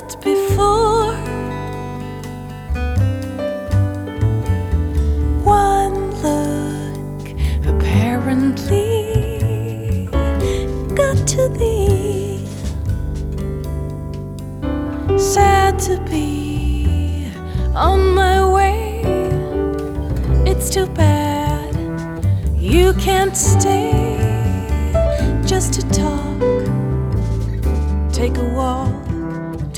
it before. One look apparently got to thee. Sad to be on my way. It's too bad you can't stay just to talk. Take a walk